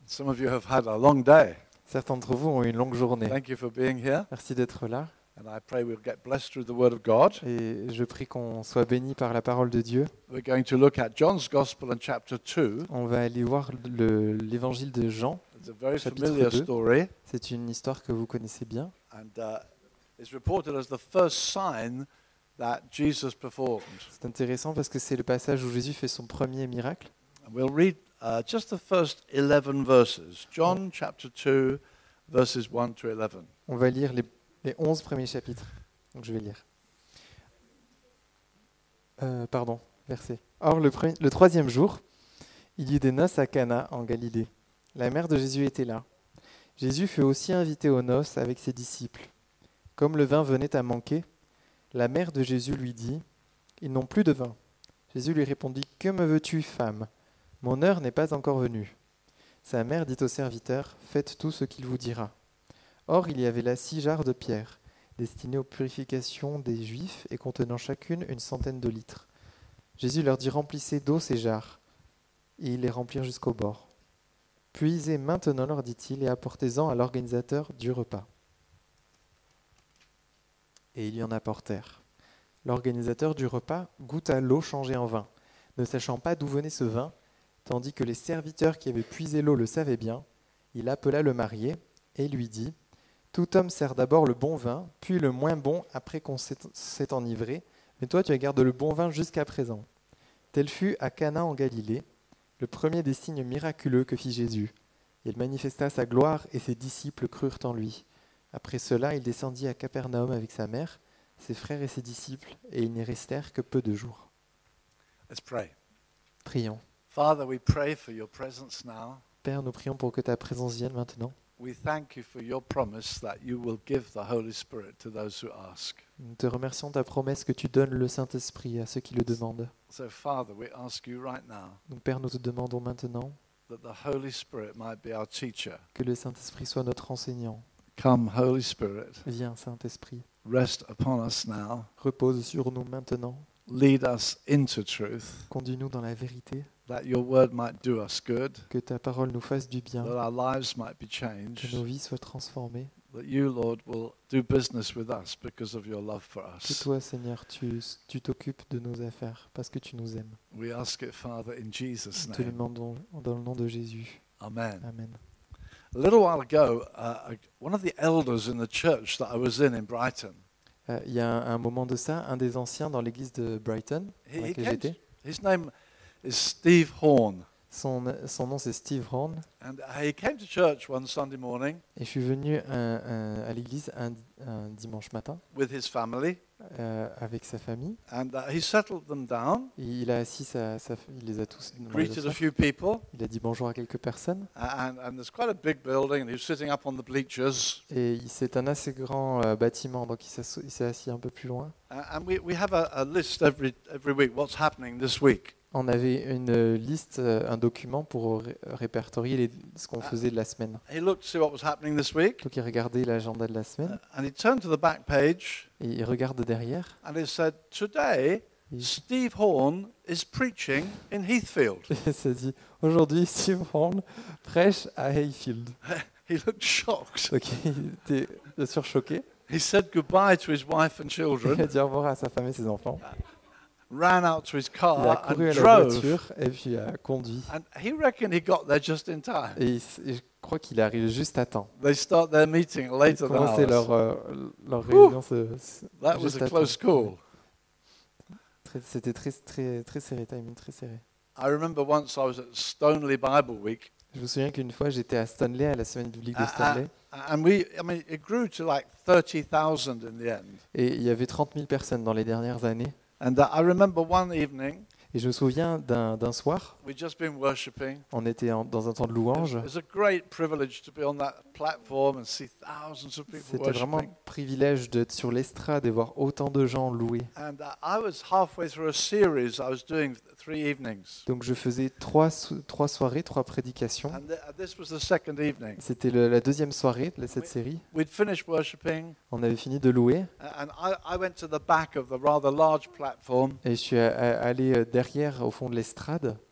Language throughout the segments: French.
Some of you have had a long day. Certains d'entre vous ont eu une longue journée. Thank you for being here. Merci d'être là. And I pray we'll get blessed through the Word of God. Et je prie qu'on soit béni par la parole de Dieu. We're going to look at John's Gospel in chapter 2. On va aller voir l'évangile de Jean. It's a very Chapitre familiar 2. story. C'est une histoire que vous connaissez bien. And it's reported as the first sign that Jesus performed. C'est intéressant parce que c'est le passage où Jésus fait son premier miracle. And we'll read just the first 11 verses. John chapter 2, verses 1 to 11. On va lire les 11 premiers chapitres. Donc je vais lire. Verset. Or, le troisième jour, il y eut des noces à Cana, en Galilée. La mère de Jésus était là. Jésus fut aussi invité aux noces avec ses disciples. Comme le vin venait à manquer, la mère de Jésus lui dit « Ils n'ont plus de vin. » Jésus lui répondit « Que me veux-tu, femme ? Mon heure n'est pas encore venue. » Sa mère dit au serviteur « Faites tout ce qu'il vous dira. » Or, il y avait là 6 jarres de pierre, destinées aux purifications des Juifs et contenant chacune une centaine de litres. Jésus leur dit « Remplissez d'eau ces jarres. » Et ils les remplirent jusqu'au bord. « Puisez maintenant, leur dit-il, et apportez-en à l'organisateur du repas. » Et ils y en apportèrent. L'organisateur du repas goûta l'eau changée en vin, ne sachant pas d'où venait ce vin, tandis que les serviteurs qui avaient puisé l'eau le savaient bien. Il appela le marié et lui dit « Tout homme sert d'abord le bon vin, puis le moins bon après qu'on s'est enivré, mais toi tu as gardé le bon vin jusqu'à présent. » Tel fut à Cana en Galilée, le premier des signes miraculeux que fit Jésus. Il manifesta sa gloire et ses disciples crurent en lui. Après cela, il descendit à Capernaum avec sa mère, ses frères et ses disciples, et ils n'y restèrent que peu de jours. Let's pray. Prions. Father, we pray for your presence now. Père, nous prions pour que ta présence vienne maintenant. We thank you for your promise that you will give the Holy Spirit to those who ask. Nous te remercions de ta promesse que tu donnes le Saint-Esprit à ceux qui le demandent. So, Father, we ask you right now Donc, Père, nous te demandons maintenant that the Holy Spirit might be our teacher. que le Saint-Esprit soit notre enseignant. Come, Holy Spirit, Viens, Saint-Esprit, rest upon us now. repose sur nous maintenant. Lead us into truth, Conduis-nous dans la vérité, that your word might do us good, que ta parole nous fasse du bien, that our lives might be que changed, nos vies soient transformées. that you, Lord, will do business with us because of your love for Que us. toi, Seigneur, tu t'occupes de nos affaires parce que tu nous aimes. We ask it, Father, in Jesus' Nous te le name. demandons dans le nom de Jésus. Amen. Amen. A little while ago, one of the elders in the church that I was in Brighton, Il y a un moment de ça, un des anciens dans l'église de Brighton, dans laquelle j'étais, his name is Steve Horn, son nom c'est Steve Horn, and he came to church one Sunday morning et je suis venu à l'église un dimanche matin with his family, avec sa famille. and he settled them down, Il a assis il les a tous demandé greeted a d'asseoir. few people, Il a dit bonjour à quelques personnes. and there's quite a big building, and he was sitting up on the bleachers, Et c'est un assez grand bâtiment, donc il s'est assis un peu plus loin. and we have a list every week, what's happening this week. On avait une liste, un document pour répertorier ce qu'on faisait de la semaine. He looked to see what was happening this week, Donc il regardait l'agenda de la semaine and he turned to the back page, et il regarde derrière. and he said, today, Et Steve Horn is preaching in Heathfield. il s'est dit aujourd'hui Steve Horn prêche à Hayfield. He looked shocked. Donc il était bien sûr choqué. He said goodbye to his wife and Il a children, dit au revoir à sa femme et ses enfants. ran out to his Il a car couru and à la drove. voiture et puis a conduit. And he reckoned he got there just in time. Et je crois qu'il est arrivé juste à temps. They start their meeting Ils later than commençaient ours. leur réunion. That was juste a à close temps. call. C'était très serré, timing très serré. I remember once I was at Stoneleigh Bible Week, Je me souviens qu'une fois j'étais à Stanley, à la semaine biblique de Stanley, and it grew to like 30,000 in the end. et il y avait 30 000 personnes dans les dernières années. And I remember one evening, Et je me souviens d'un soir, we'd just been worshipping. on était dans un temps de louange. It was a great privilege to be on that platform and see thousands of people C'était vraiment un worshiping. privilège d'être sur l'estrade et voir autant de gens louer. And I was halfway through a series I was doing 3 evenings. Donc je faisais trois soirées, 3 prédications. And this was the second evening. C'était la deuxième soirée de cette série. We'd finished worshipping, On avait fini de louer and I went to the back of the rather large platform et je suis allé derrière au fond de l'estrade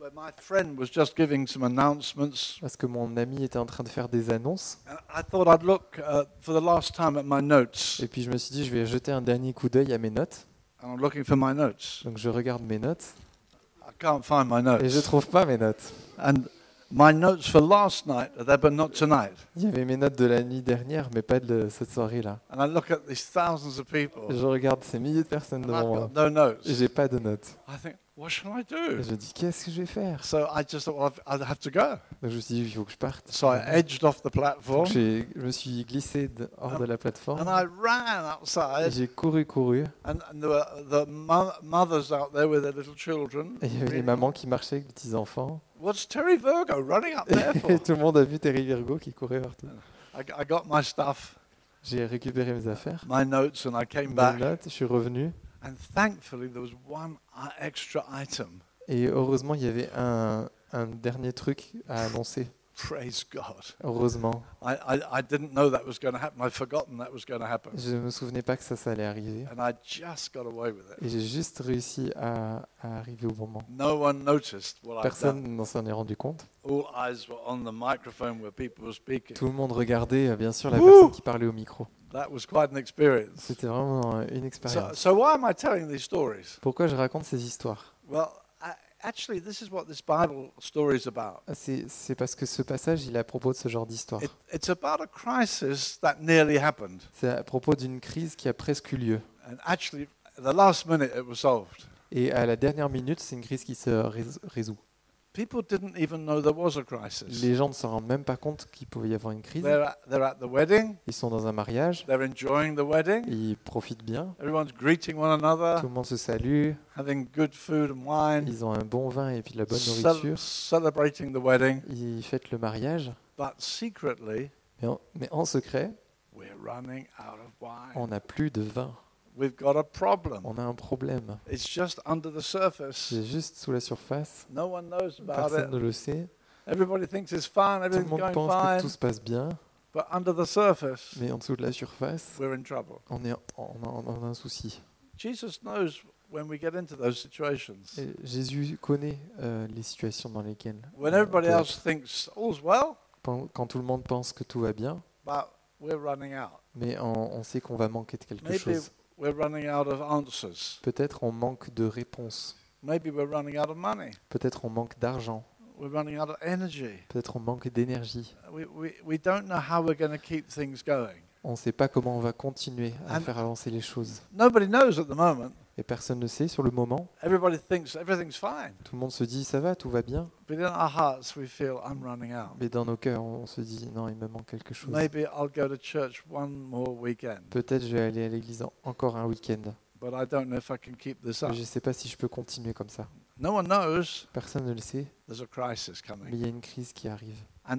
where my friend was just giving some announcements. parce que mon ami était en train de faire des annonces. And I thought I'd look for the last time at my notes. Et puis je me suis dit, je vais jeter un dernier coup d'œil à mes notes. And I'm looking for my notes. Donc je regarde mes notes I can't find my et je notes. trouve pas mes notes. And my notes for last night are there, but not tonight. Il y avait mes notes de la nuit dernière, mais pas de cette soirée-là. And I look at these thousands of people. Je regarde ces milliers de personnes And I've devant moi. got no notes. Et j'ai pas de notes. I think, what shall I Et do? je me dis, qu'est-ce que je vais faire? So I just thought, well, I'd have to go. Donc je me suis dit, il faut que je parte. So I edged off the Donc platform je me suis glissé hors de la plateforme. and I ran Et outside. j'ai couru. And there were the mothers out there with their little children. Et il y avait les mamans qui marchaient avec les petits-enfants. What's Terry Virgo running up there for? Et tout le monde a vu Terry Virgo qui courait partout. I got my stuff, J'ai récupéré mes affaires, my notes, and I came mes back. notes, je suis revenu. And thankfully, there was one extra item. Et heureusement, il y avait un dernier truc à annoncer. Praise God. Heureusement. I didn't know that was going to happen. I'd forgotten that was going to happen. Je ne me souvenais pas que ça allait arriver. And I just got away with it. Et j'ai juste réussi à arriver au moment. No one noticed what I'd done. Personne n'en s'en est rendu compte. All eyes were on the microphone where people were speaking. Tout le monde regardait, bien sûr, la Wouh! personne qui parlait au micro. That was quite an experience. C'était vraiment une expérience. So why am I telling these stories? Pourquoi je raconte ces histoires? Well, actually, this is what this Bible story is about. C'est parce que ce passage, il est à propos de ce genre d'histoire. It's about a crisis that nearly happened. C'est à propos d'une crise qui a presque eu lieu. And actually, at the last minute, it was solved. Et à la dernière minute, c'est une crise qui se résout. People didn't even know there was a crisis. Les gens ne se rendent même pas compte qu'il pouvait y avoir une crise. They're at the wedding. Ils sont dans un mariage, They're enjoying the wedding. ils profitent bien, Everyone's greeting one another, tout le monde se salue, having good food and wine, ils ont un bon vin et puis de la bonne nourriture, celebrating the wedding. ils fêtent le mariage, But secretly, mais en secret, we're running out of wine. on n'a plus de vin. We've got a problem. On a un problème. It's just under the surface. C'est juste sous la surface, No one knows about personne it. ne le sait. Everybody thinks it's fine, Tout le everything's monde going pense que tout fine. se passe bien, But under the surface, mais en dessous de la surface, we're in trouble. on a un souci. Jesus knows when we get into those situations. Et Jésus connaît les situations dans lesquelles, When everybody on peut else thinks all's well, être. Quand tout le monde pense que tout va bien, but we're running out. mais on sait qu'on va manquer de quelque Maybe chose. we're running out of answers. Peut-être on manque de réponses. Maybe we're running out of money. Peut-être on manque d'argent. We're running out of energy. Peut-être on manque d'énergie. We don't know how we're going to keep things going. On ne sait pas comment on va continuer à And- faire avancer les choses. Nobody knows at the moment. Et personne ne sait sur le moment. Everybody thinks everything's fine. Tout le monde se dit ça va, tout va bien. But in our hearts, we feel I'm running out. Mais dans nos cœurs, on se dit non, il me manque quelque chose. Maybe I'll go to church one more weekend, Peut-être je vais aller à l'église encore un week-end. but I don't know if I can keep this Mais up. je ne sais pas si je peux continuer comme ça. No one knows Personne ne le sait, there's a crisis mais coming. il y a une crise qui arrive. And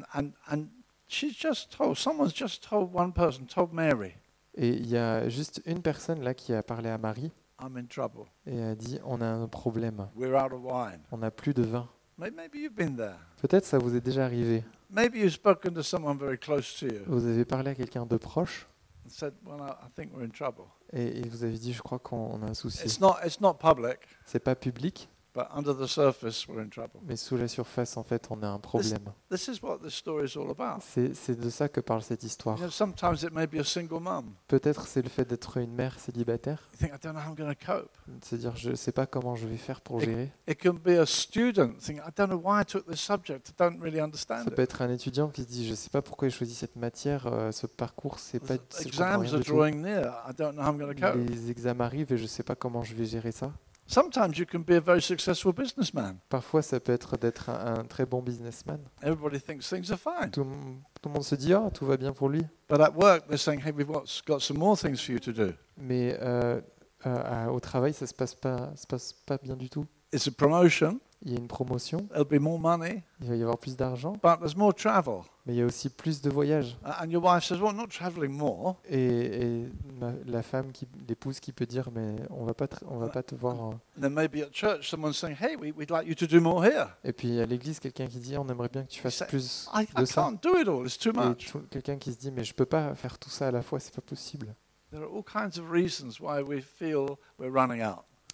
someone's just told one person, told Mary, Et il y a juste une personne là qui a parlé à Marie I'm in trouble. et a dit on a un problème, We're out of wine. on n'a plus de vin. Maybe you've been there. Peut-être ça vous est déjà arrivé. Maybe you've spoken to someone very close to you Vous avez parlé à quelqu'un de proche and said, well, I think we're in trouble. et vous avez dit je crois qu'on a un souci. It's not public, C'est pas public, but under the surface, we're in trouble. mais sous la surface en fait on a un problème. This is what this story is all about. C'est de ça que parle cette histoire. You know, sometimes it may be a single mum. Peut-être c'est le fait d'être une mère célibataire, You think, I don't know how I'm going to cope. de se dire je sais pas comment je vais faire pour Et- gérer. It can be a student thinking, I don't know why I took this subject. I don't really understand Ça peut it. être un étudiant qui se dit je sais pas pourquoi j'ai choisi cette matière, ce parcours, c'est pas The je comprends exams rien are du tout. drawing near. I don't know how I'm going to cope. Les examens arrivent et je sais pas comment je vais gérer ça. Sometimes you can be a very successful businessman. Parfois ça peut être d'être un très bon businessman. Everybody thinks things are fine. Tout le monde se dit ah tout va bien pour lui. But at work, they're saying, hey, we've got some more things for you to do. Mais au travail ça se passe pas bien du tout. It's a promotion. Il y a une promotion, There'll be more money, il va y avoir plus d'argent, but there's more travel. mais il y a aussi plus de voyages. And your wife says, well, not traveling more. Et la femme, l'épouse qui peut dire mais on va pas te voir. And then maybe at church, someone's saying, hey, we'd like you to do more here. Et puis à l'église quelqu'un qui dit on aimerait bien que tu fasses plus I de ça. can't do it all. It's too Et much. quelqu'un qui se dit mais je peux pas faire tout ça à la fois, c'est pas possible. There are all kinds of reasons why we feel we're running out.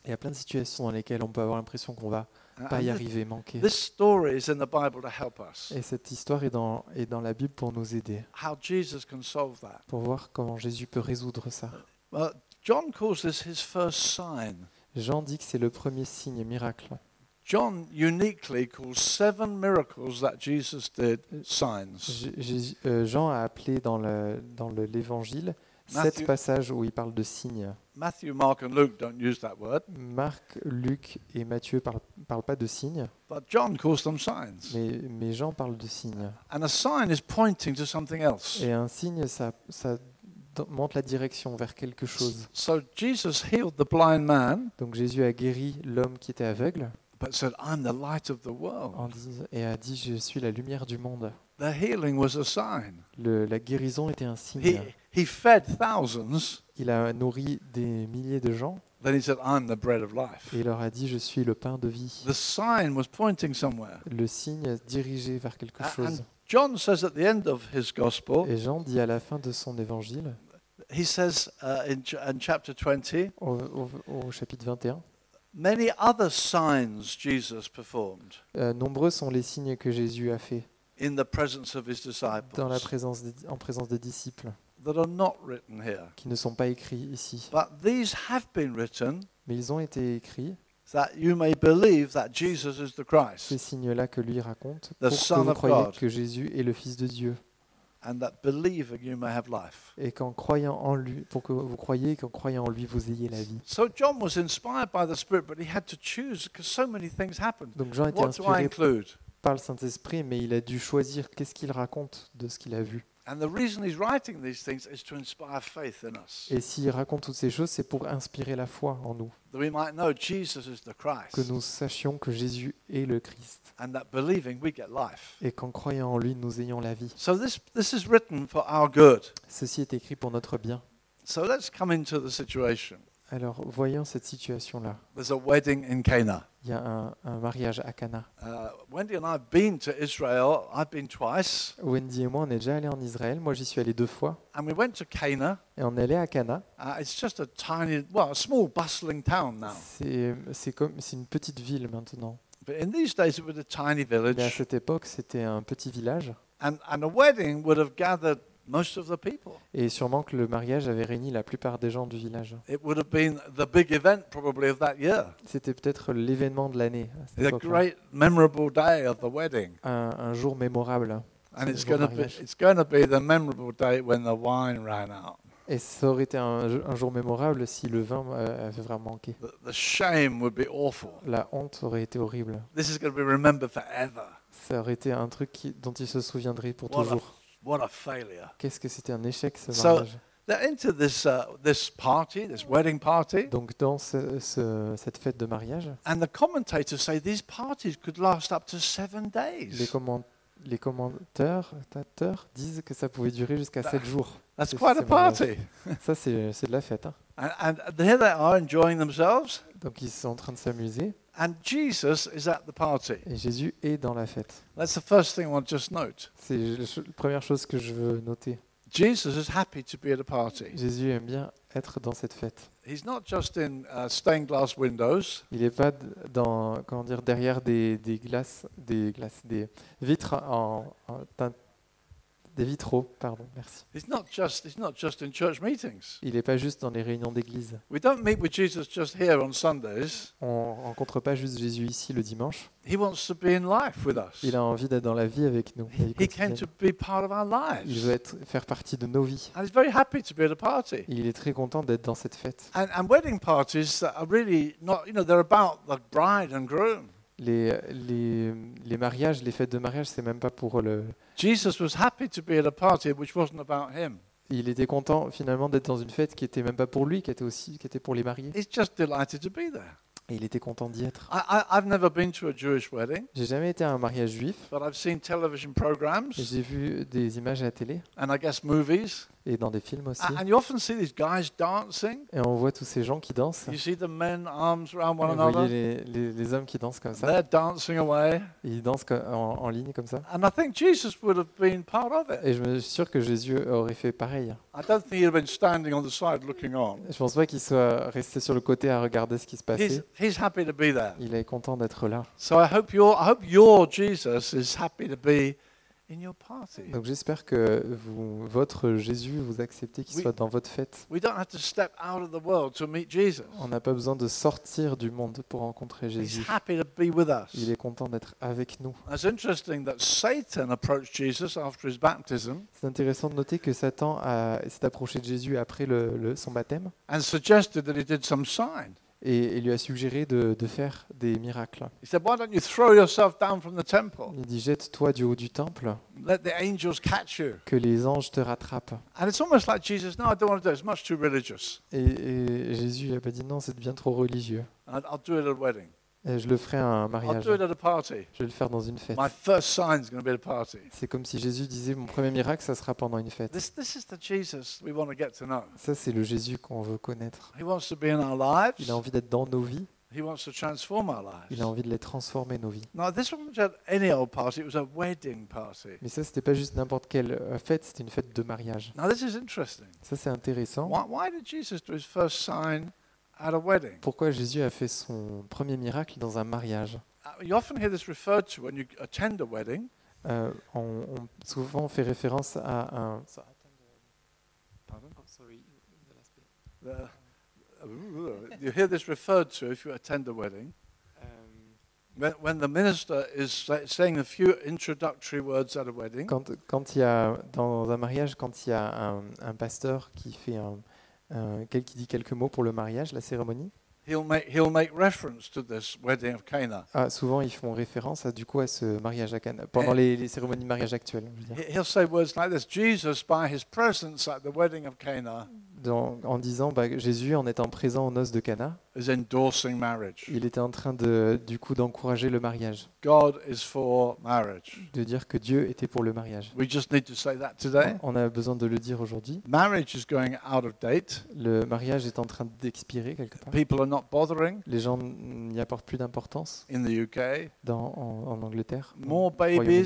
Il y a plein de situations dans lesquelles on peut avoir l'impression qu'on va pas y And arriver, manquer. this story is in the Bible to help us. Et cette histoire est dans la Bible pour nous aider, How Jesus can solve that. pour voir comment Jésus peut résoudre ça. Well, John calls this his first sign. Jean dit que c'est le premier signe miracle. John uniquely calls 7 miracles that Jesus did signs. Jean a appelé dans l'évangile 7 Matthew- passages où il parle de signes. Matthew, Mark, and Luke don't use that word, Marc, Luc et Matthieu parlent pas de signes, but John calls them signs. mais Jean parle de signes. And a sign is pointing to something else. Et un signe, ça montre la direction vers quelque chose. So Jesus healed the blind man, Donc Jésus a guéri l'homme qui était aveugle but said, I'm the light of the world. et a dit, je suis la lumière du monde. The healing was a sign. La guérison était un signe. He fed thousands. Il a nourri des milliers de gens Then he said, I'm the bread of life. et il leur a dit, je suis le pain de vie. The sign was pointing somewhere. Le signe dirigeait vers quelque chose. And John says at the end of his gospel, Et Jean dit à la fin de son évangile, he says in chapter 20, au chapitre 21, many other signs Jesus performed nombreux sont les signes que Jésus a fait in the presence of his disciples en présence des disciples, that are not written here. qui ne sont pas écrits ici. But these have been written Mais ils ont été écrits, that you may believe that Jesus is the ces Christ, signes-là que lui raconte, The pour que Son vous of croyiez God. que Jésus est le Fils de Dieu. and that believing you may have life. Et qu'en croyant en lui, pour que vous croyiez qu'en croyant en lui, vous ayez la vie. So John was inspired by the Spirit, but he had to choose because so many things happened. Donc Jean était What do I inspiré include? par le Saint-Esprit, mais il a dû choisir qu'est-ce qu'il raconte de ce qu'il a vu. And the reason he's writing these things is to inspire faith in us, Et s'il raconte toutes ces choses, c'est pour inspirer la foi en nous, that we might know Jesus is the que Christ, nous sachions que Jésus est le Christ, and that believing we get life. et qu'en croyant en lui, nous ayons la vie. So this is written for our good. Ceci est écrit pour notre bien. So let's come into the situation. Alors, voyons cette situation-là. There's a wedding in Cana. Il y a un mariage à Cana. Wendy and I have been to Israel. I've been twice. Wendy et moi, on est déjà allés en Israël. Moi, j'y suis allé 2 fois. And we went to Cana. Et on est allé à Cana. It's just a tiny, a small bustling town now. C'est une petite ville maintenant. But in these days, it was a tiny Mais à village. cette époque, c'était un petit village. And a wedding would have gathered most of the people. Et sûrement que le mariage avait réuni la plupart des gens du village. It would have been the big event probably of that year. C'était peut-être l'événement de l'année, à cette The époque-là. great memorable day of the wedding. Un jour mémorable. And Ce jour mariage. it's going to be the memorable day when the wine ran out. Et ça aurait été un jour mémorable si le vin avait vraiment manqué. The shame would be awful. La honte aurait été horrible. This is going to be remembered forever. Ça aurait été un truc dont il se souviendrait pour What a- toujours. What a failure. Qu'est-ce que c'était un échec, ce So- mariage. They're into this party, this wedding party. Donc dans cette fête de mariage, And the commentators say these parties could last up to 7 days. les commentateurs disent que ça pouvait durer jusqu'à 7 jours. That's c'est- quite a c'est mariage. party. Ça, c'est de la fête. Hein. And here they are enjoying themselves. Donc ils sont en train de s'amuser And Jesus is at the party. et Jésus est dans la fête. That's the first thing I want to just note. C'est la première chose que je veux noter. Jesus is happy to be at a party. Jésus aime bien être dans cette fête. He's not just in stained glass windows. Il n'est pas derrière des vitres des vitraux, pardon, merci. He's not just in church meetings. Il n'est pas juste dans les réunions d'église. We don't meet with Jesus just here on Sundays. On rencontre pas juste Jésus ici le dimanche. He wants to be in life with us. Il a envie d'être dans la vie avec nous. la vie He came quotidienne. to be part of our Il lives. veut faire partie de nos vies. And he's very happy to be at a party. Il est très content d'être dans cette fête. And wedding parties are really not, they're about the bride and groom. Les mariages, les fêtes de mariage, c'est même pas pour le. Jesus was happy to be at a party which wasn't about him. Il était content finalement d'être dans une fête qui était même pas pour lui, qui était pour les mariés. He's just delighted to be there. Et il était content d'y être. I've never been to a Jewish wedding, J'ai jamais été à un mariage juif. but I've seen television Et programs j'ai vu des images à la télé and I guess movies. et dans des films aussi. And you often see these guys dancing. Et on voit tous ces gens qui dansent. You see the men arms around Et one vous voyez another. les hommes qui dansent comme ça. They're dancing away. Et ils dansent en ligne comme ça. And I think Jesus would have been part of it. Et je suis sûr que Jésus aurait fait pareil. I don't think he'd have been standing on the side looking on. Je pense pas qu'il soit resté sur le côté à regarder ce qui se passait. He's happy to be there. Il est content d'être là. So I hope your Jesus is happy to be in your party. Donc j'espère que votre Jésus, vous acceptez qu'il soit dans votre fête. We don't have to step out of the world to meet Jesus. On n'a pas besoin de sortir du monde pour rencontrer He's Jésus. happy to be with us. Il est content d'être avec nous. It's interesting that Satan approached Jesus after his baptism C'est intéressant de noter que Satan s'est approché de Jésus après son baptême and suggested that he did some sign. et lui a suggéré de faire des miracles. He said, "Why don't you throw yourself down from the temple? Il dit, jette-toi du haut du temple, Let the angels catch you." que les anges te rattrapent. And it's almost like Jesus, "No, I don't want to do it. It's much too religious. Et Jésus n'a pas dit, non, c'est bien trop religieux. I'll do it at a wedding. Et je le ferai à un I'll mariage. do it at a party. Je vais le faire dans une fête. My first sign's going to be at a party." C'est comme si Jésus disait, mon premier miracle, ça sera pendant une fête. This is the Jesus we want to get to know. Ça, c'est le Jésus qu'on veut connaître. He wants to be in our lives. Il a envie d'être dans nos vies. He wants to transform our Il lives. a envie de les transformer, nos vies. Now, this wasn't just any old party. It was a wedding party. Mais ça, c'était pas juste n'importe quelle fête, c'était une fête de mariage. Now, this is interesting. Ça, c'est intéressant. Why did Jesus do his first sign at a wedding? Pourquoi Jésus a fait son premier miracle dans un mariage? You often hear this referred to when you attend a wedding. Souvent, on fait référence à un... You hear this referred to if you attend a wedding. When the minister is saying a few introductory words at a wedding. Quand il y a, dans un mariage, quand il y a un pasteur qui fait qui dit quelques mots pour le mariage, la cérémonie, He'll make reference to this wedding of Cana. souvent ils font référence à ce mariage à Cana, pendant les cérémonies de mariage actuelles. Je veux dire. He'll say words like this: Jesus, by his presence at the wedding of Cana, En disant Jésus, en étant présent aux noces de Cana, is endorsing marriage. il était en train d'encourager le mariage, God is for marriage. de dire que Dieu était pour le mariage. We just need to say that today. On a besoin de le dire aujourd'hui. Marriage is going out of date. Le mariage est en train d'expirer quelque part. People are not bothering Les gens n'y apportent plus d'importance in the UK. en Angleterre. More au Royaume-Uni.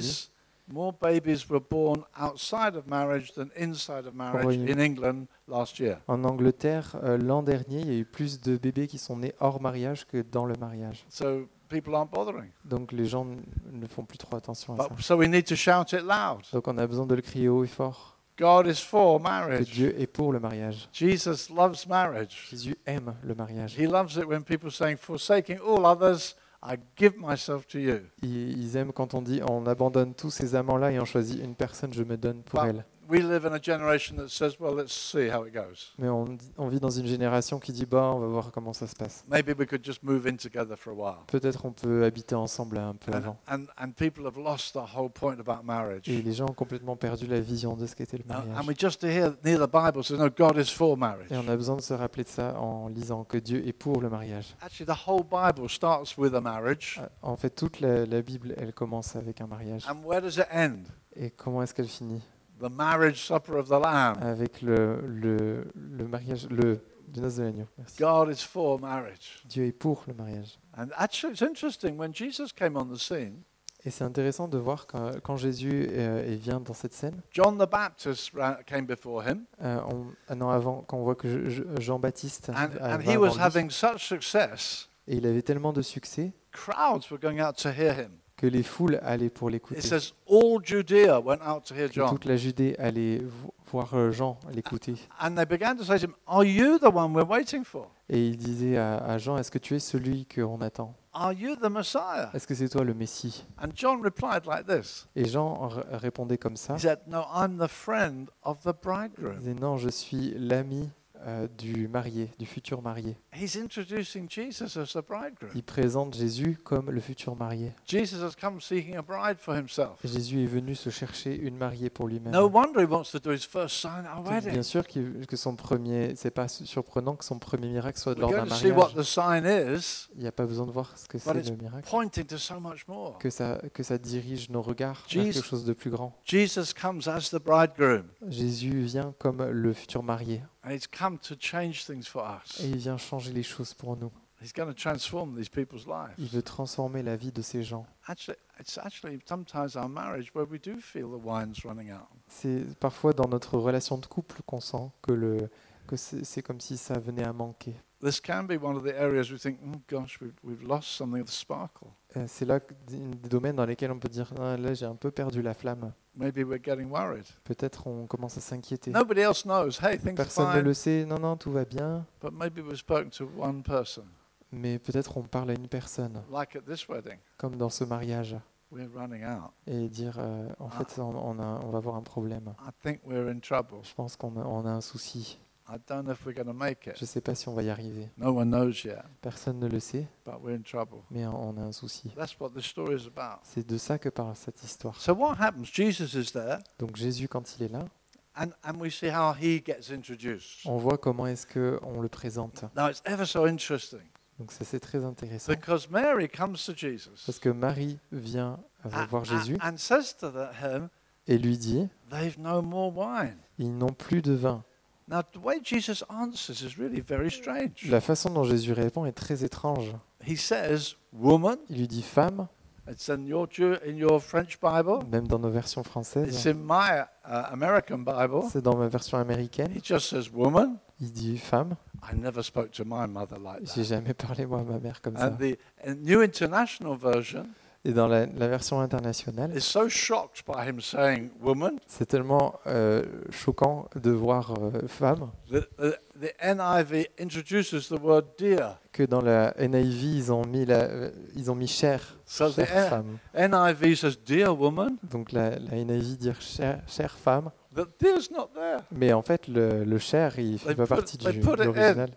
babies were born outside of marriage than inside of marriage Royaume-Uni. in England last year. En Angleterre, l'an dernier, il y a eu plus de bébés qui sont nés hors mariage que dans le mariage. So people aren't bothering. Donc les gens ne font plus trop attention à ça. So we need to shout it loud. Donc on a besoin de le crier haut et fort, God is for que marriage. Dieu est pour le mariage. Jesus loves marriage. Jésus aime le mariage. He loves it when people saying, "Forsaking all others, I give myself to you." Ils aiment quand on dit on abandonne tous ces amants-là et on choisit une personne, je me donne pour Bah, elle. We live in a generation that says, "Well, let's see how it goes. Mais on vit dans une génération qui dit on va voir comment ça se passe. Maybe we could just move in together for a while." Peut-être on peut habiter ensemble un peu avant. And people have lost the whole point about marriage. Et les gens ont complètement perdu la vision de ce qu'était le And mariage. we just hear near the Bible says, "No, God is for marriage." Et on a besoin de se rappeler de ça en lisant que Dieu est pour le mariage. Actually, the whole Bible starts with a marriage. En fait, toute la Bible, elle commence avec un mariage. And where does it end? Et comment est-ce qu'elle finit? The marriage supper of the Lamb. Avec le mariage, du noces de l'agneau. Merci. God is for marriage. Dieu est pour le mariage. And actually, it's interesting, when Jesus came on the scene, Et c'est intéressant de voir quand Jésus vient dans cette scène. John the Baptist came before him, Un an avant, quand on voit que Jean-Baptiste and va he avant was lui, having such success, et il avait tellement de succès crowds were going out to hear him. que les foules allaient pour l'écouter. It says all Judea went out to hear Que John. toute la Judée allait voir Jean l'écouter. And they began to say to him, "Are you the one we're waiting for? Et il disait à Jean, est-ce que tu es celui qu'on attend? Are you the Messiah?" Est-ce que c'est toi le Messie? And John replied like this. Et Jean répondait comme ça. He said, "No, I'm the friend of the Il bridegroom." disait, non, je suis l'ami du marié, du futur marié. He's introducing Jesus as the bridegroom. Il présente Jésus comme le futur marié. Jesus has come seeking a bride for himself. Et Jésus est venu se chercher une mariée pour lui-même. No wonder he wants to do his first sign at a Donc, wedding. bien sûr que son premier, c'est pas surprenant que son premier miracle soit lors We're d'un going to see what mariage. the sign is, Il n'y a pas besoin de voir ce que but c'est it's le miracle. pointing to so much more. Que ça dirige nos regards vers Jesus- quelque chose de plus grand. Jesus comes as the bridegroom, Jésus vient comme le futur marié and he's come to change things for us. et il vient changer les choses pour nous. He's going to transform these people's Il lives. veut transformer la vie de ces gens. It's actually sometimes our marriage where we do feel the wine's running out. C'est parfois dans notre relation de couple qu'on sent que c'est comme si ça venait à manquer. This can be one of the areas we think, oh gosh, we've lost something of the sparkle. C'est là des domaines dans lesquels on peut dire ah, là j'ai un peu perdu la flamme. Maybe we're getting worried. Peut-être on commence à s'inquiéter. Nobody else knows. Hey, things are Personne ne fine. le sait. Non, tout va bien. But maybe we've spoken to one person, Mais peut-être on parle à une personne, like at this wedding. comme dans ce mariage, We're running out. et dire en fait on va avoir un problème. I think we're in trouble. Je pense on a un souci. I don't know if we're going to make it. Je ne sais pas si on va y arriver. No one knows yet, Personne ne le sait, but we're in trouble. mais on a un souci. That's what the story is about. C'est de ça que parle cette histoire. So what happens? Jesus is there, Donc Jésus, quand il est là, and we see how he gets introduced. on voit comment est-ce qu'on le présente. Now it's ever so interesting Donc ça c'est très intéressant. because Mary comes to Jesus Parce que Marie vient voir Jésus and says to him, et lui dit, "They've no more wine." ils n'ont plus de vin. Now the way Jesus answers is really very strange. La façon dont Jésus répond est très étrange. He says, "Woman," Il lui dit femme, it's in your French Bible. même dans nos versions It's françaises. in my American Bible. C'est dans ma version américaine. He just says, "Woman." Il dit femme. I never spoke to my mother like J'ai that. jamais parlé moi à ma mère comme ça. And the New International Version Et dans la version internationale, is so shocked by him saying "woman" c'est tellement choquant de voir femme that the NIV introduces the word "dear." que dans la NIV ils ont mis chair, So the chère femme. NIV says "dear woman." Donc la NIV dire chère femme, The "dear's" not there mais en fait le chair il fait They pas put- partie they de put it in. l'original.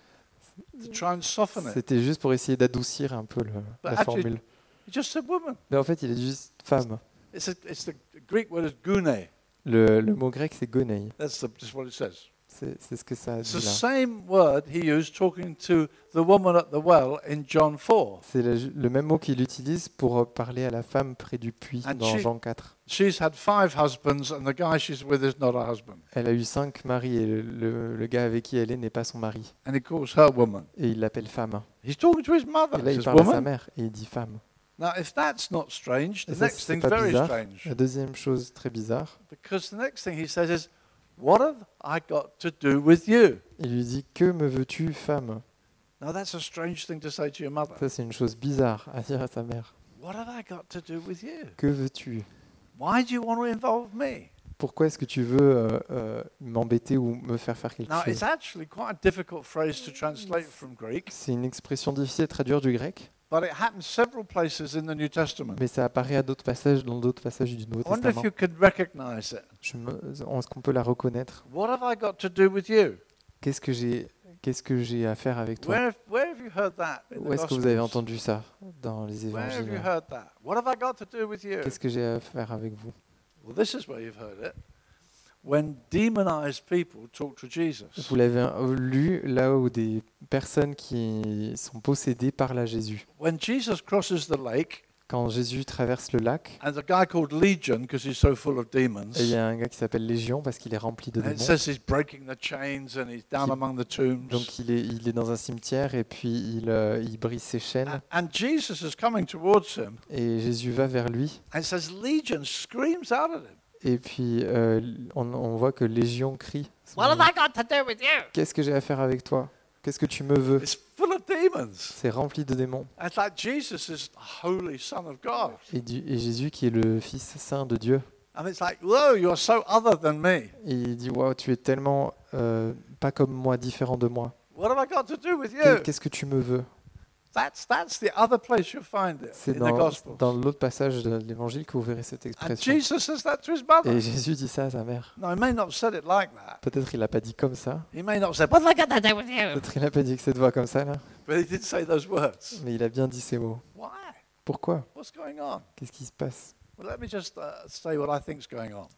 to try and soften it. C'était juste pour essayer d'adoucir un peu la actually- formule. He just said "woman." Mais en fait il est juste femme. It's the Greek word is "gune." Le mot grec c'est gonei. Just what it says. C'est ce que ça It's the dit là. same word he used talking to the woman at the well in John 4. C'est le même mot qu'il utilise pour parler à la femme près du puits And dans she- Jean 4. She's had 5 husbands, and the guy she's with is not her husband. Elle a eu 5 maris et le gars avec qui elle est n'est pas son mari. And he calls her woman. Et il l'appelle femme. He's talking to his mother. Et là, He il says, parle à sa woman. mère et il dit femme. Now, if that's not strange, Et the ça, next c'est thing's pas very bizarre. strange. La deuxième chose très bizarre, Because the next thing he says is, "What have I got to do with you?" il lui dit que me veux-tu, femme? Now, that's a strange thing to say to your mother. Ça, c'est une chose bizarre à dire à sa mère. What have I got to do with you? Que veux-tu? Why do you want to involve me? Pourquoi est-ce que tu veux m'embêter ou me faire quelque Now, chose? it's actually quite a difficult phrase to translate from Greek, C'est une expression difficile à traduire du grec, but it happens several places in the New Testament. mais ça apparaît à d'autres passages dans d'autres passages du Nouveau I wonder if Testament. you could recognize it. Est-ce qu'on peut la reconnaître? What have I got to do with you? Qu'est-ce que j'ai à faire avec toi? Where have you heard that in Où the est-ce que vous avez Gospels? entendu ça dans les Where have you évangiles? heard that? What have I got to do with you? Qu'est-ce que j'ai à faire avec vous? Well, this is where you've heard it. When demonized people talk to Jesus. Vous l'avez lu là où des personnes qui sont possédées parlent à Jésus. When Jesus crosses the lake, Quand Jésus traverse le lac, and a guy called Legion, because he's so full of demons, et il y a un gars qui s'appelle Légion parce qu'il est rempli de and it démons. says he's breaking the chains and he's down among the tombs. Donc il est dans un cimetière et puis il brise ses chaînes. And Jesus is coming towards him, Et Jésus va vers lui. and it says Legion screams out at him. Et puis on voit que Légion crie. What have I got to do with you? Qu'est-ce que j'ai à faire avec toi? Qu'est-ce que tu me veux? It's full of demons. C'est rempli de démons. And it's like Jesus is the holy Son of God. Et Jésus qui est le Fils saint de Dieu. And it's like, whoa, you're so other than me. Et il dit, waouh, tu es tellement pas comme moi, différent de moi. What have I got to do with you? Qu'est-ce que tu me veux? That's the other place you'll find it C'est in the dans Gospels. l'autre passage de l'Évangile que vous verrez cette And expression. Jesus says that to his mother. Et Jésus dit ça à sa mère. No, he may not have said it like that. Peut-être il l'a pas dit comme ça. He may not have said, "What have I got to do with you?" Peut-être il n'a pas dit que cette voix comme ça, là. But he did say those words. Mais il a bien dit ces mots. Why? Pourquoi? What's going on? Qu'est-ce qui se passe? Well, let me just say what I think's going on.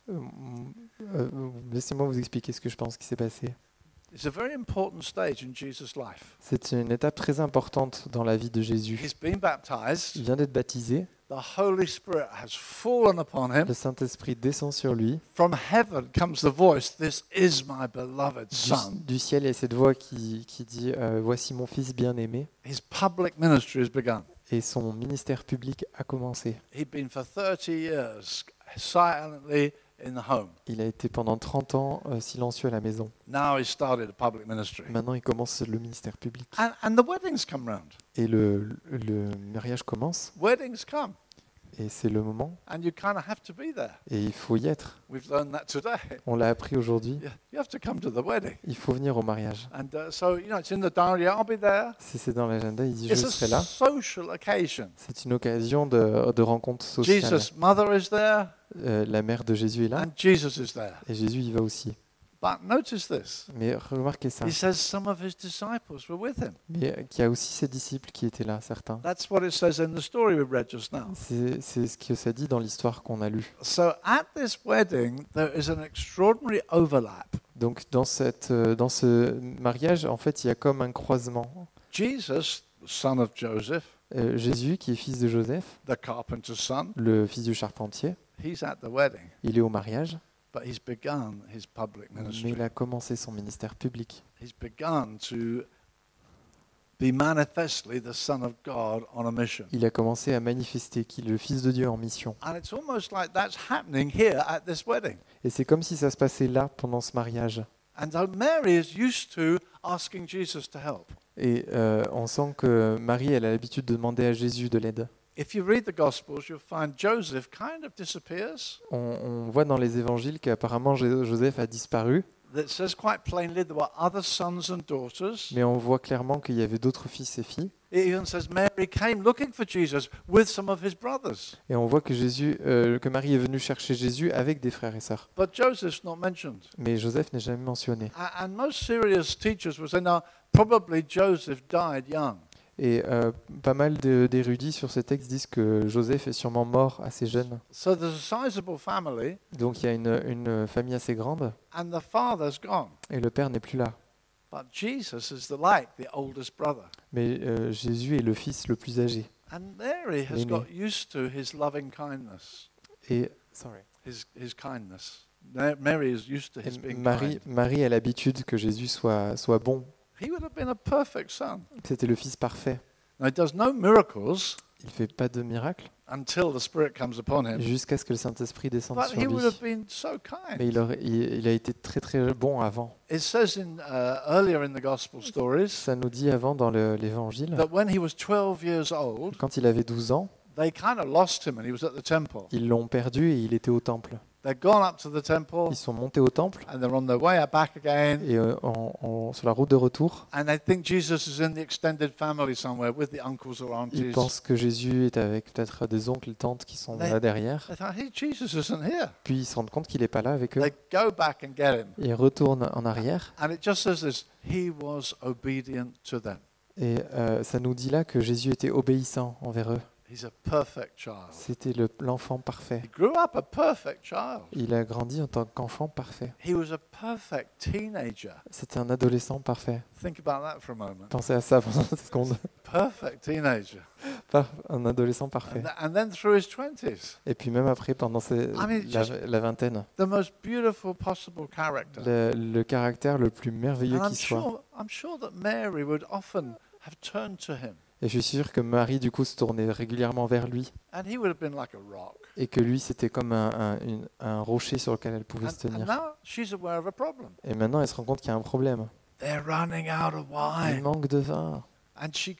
Laissez-moi vous expliquer ce que je pense qui s'est passé. It's a very important stage in Jesus' life. C'est une étape très importante dans la vie de Jésus. He's been baptized. Il vient d'être baptisé. The Holy Spirit has fallen upon him. Le Saint-Esprit descend sur lui. From heaven comes the voice, "This is my beloved Son." Du ciel, il y a cette voix qui dit Voici mon fils bien-aimé. His public ministry has begun. Et son ministère public a commencé. He'd been for 30 years silently in the home. Il a été pendant 30 ans silencieux à la maison. Now he started a public ministry. Maintenant, il commence le ministère public. And the weddings come round. Et le mariage commence. Weddings come. Et c'est le moment. And you kind of have to be there. Et il faut y être. We've learned that today. On l'a appris aujourd'hui. You have to come to the wedding. Il faut venir au mariage. And so, it's in the diary, I'll be there. Si c'est dans l'agenda, il dit je It's a serai là. social occasion. C'est une occasion de rencontre sociale. Jesus' mother is there, La mère de Jésus est là. and Jesus is there. Et Jésus y va aussi. But notice this. Mais remarquez ça. He says some of his disciples were with him. Mais qu'il y a aussi ses disciples qui étaient là, certains. That's what it says in the story we read just now. C'est ce que ça dit dans l'histoire qu'on a lue. So at this wedding, there is an extraordinary overlap. Donc dans ce mariage, en fait, il y a comme un croisement. Jesus, son of Joseph, Jésus, qui est fils de Joseph, the carpenter's son, le fils du charpentier, he's at the wedding, il est au mariage, but he's begun his public mais ministry. il a commencé son ministère public. He's begun to be manifestly the Son of God on a mission. Il a commencé à manifester qu'il est le fils de Dieu en mission. And it's almost like that's happening here at this wedding. Et c'est comme si ça se passait là, pendant ce mariage. And so Mary is used to asking Jesus to help. Et on sent que Marie, elle a l'habitude de demander à Jésus de l'aide. If you read the Gospels, you'll find Joseph kind of disappears. On voit dans les évangiles qu'apparemment Joseph a disparu, It says quite plainly there were other sons and daughters. mais on voit clairement qu'il y avait d'autres fils et filles. It even says Mary came looking for Jesus with some of his brothers. Et on voit que Marie est venue chercher Jésus avec des frères et sœurs. But Joseph's not mentioned. Mais Joseph n'est jamais mentionné. And most serious teachers will say, no, probably Joseph died young. Et pas mal d'érudits sur ce texte disent que Joseph est sûrement mort assez jeune. So there's a sizable family, Donc il y a une famille assez grande and the father's gone. et le père n'est plus là. But Jesus is the oldest brother. Mais Jésus est le fils le plus âgé. And Mary has L'aîné. got used to his loving kindness, Et his kindness. Mary is used to his being kind. Marie a l'habitude que Jésus soit bon. He would have been a perfect son. C'était le fils parfait. Now, he does no miracles Il ne fait pas de miracle until the Spirit comes upon him, jusqu'à ce que le Saint-Esprit descende but sur he would have lui. been so kind. Mais il a été très très bon avant. It says earlier in the Gospel stories Ça nous dit avant dans l'Évangile, that when he was 12 years old, quand il avait 12 ans, they kind of lost him and he was at the temple. ils l'ont perdu et il était au temple. They'd gone up to the temple Ils sont montés au temple and they're on their way back again. et sur la route de retour, And they think Jesus is in the extended family somewhere with the uncles or ils aunties. pensent que Jésus est avec peut-être des oncles et tantes qui sont là derrière. They thought, hey, Jesus isn't here. Puis ils se rendent compte qu'il n'est pas là avec eux. They go back and get him. Ils retournent en arrière And it just says this, he was obedient to them. et ça nous dit là que Jésus était obéissant envers eux. He's a perfect child. C'était l'enfant parfait. He grew up a perfect child. Il a grandi en tant qu'enfant parfait. He was a perfect teenager. C'était un adolescent parfait. Think about that for a moment. Pensez à ça pendant une seconde. Perfect teenager. Un adolescent parfait. And then through his 20s, Et puis même après, pendant la vingtaine, the most beautiful possible character. le caractère le plus merveilleux And qui soit. I'm sure that Mary would often have turned to him. Et je suis sûr que Marie, du coup, se tournait régulièrement vers lui. And he would have been like a rock. Et que lui, c'était comme un rocher sur lequel elle pouvait se And tenir. now she's aware of a problem. Et maintenant, elle se rend compte qu'il y a un problème. They're running out of Il wine. manque de vin. And she